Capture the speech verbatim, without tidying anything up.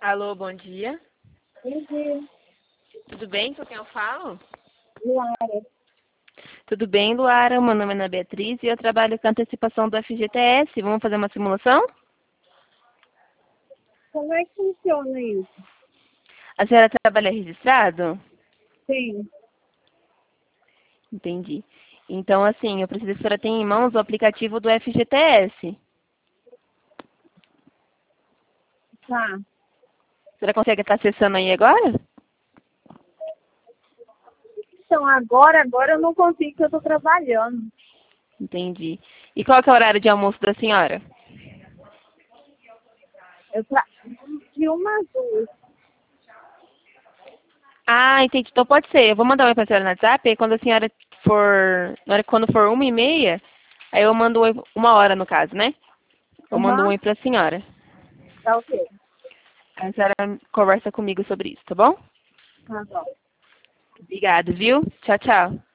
Alô, bom dia. Bom dia, Tudo bem? Com quem eu falo? Luara. Tudo bem, Luara? Meu nome é Ana Beatriz e eu trabalho com antecipação do F G T S. Vamos fazer uma simulação? Como é que funciona isso? A senhora trabalha registrado? Sim, Entendi. Então, assim, eu preciso que a senhora tenha em mãos o aplicativo do F G T S. tá. A senhora consegue estar acessando aí agora? Então, agora, agora eu não consigo, porque eu estou trabalhando. Entendi. E qual que é o horário de almoço da senhora? Eu tra... De uma às duas. Ah, entendi. Então pode ser. Eu vou mandar um oi pra senhora no WhatsApp, aí quando a senhora for. Na hora, quando for uma e meia, aí eu mando um oi, uma hora no caso, né? Eu mando um Aham, oi pra senhora. tá ok. Aí a senhora conversa comigo sobre isso, tá bom? Tá bom. Obrigada, viu? Tchau, tchau.